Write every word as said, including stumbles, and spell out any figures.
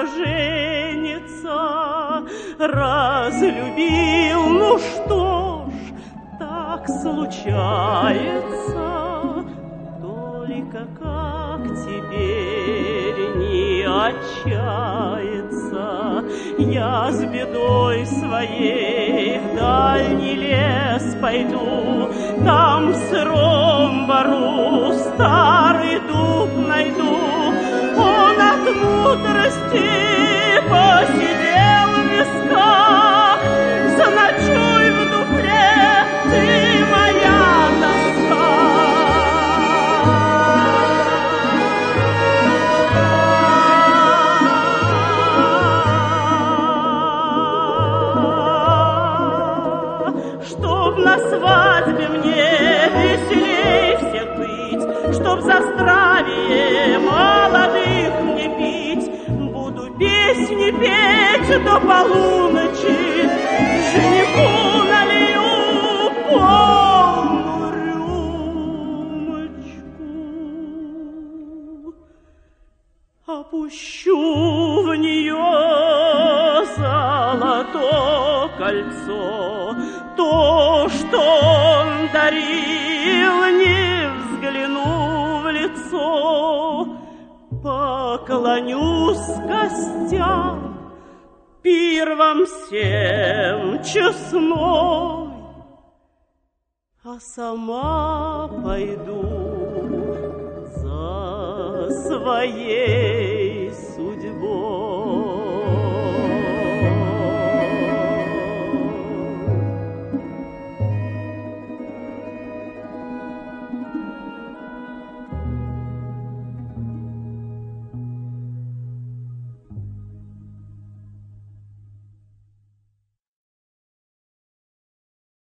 женится. Разлюбил, ну что ж, так случается. Только как теперь не отчаяться? Я с бедой своей в дальний лес пойду, там в сыром бору старый дуб найду. Он от мудрости посидел в висках, заночуй в дупле, ты моя тоска. Чтоб на свадьбе мне веселей всех быть, чтоб за здравие молодых не пить, буду песни петь до полуночи, жениху налью полную рюмочку, опущу в нее золотое кольцо. То, что он дарил, не взгляну в лицо, поклонюсь костям, пир вам всем честной, а сама пойду за своей судьбой.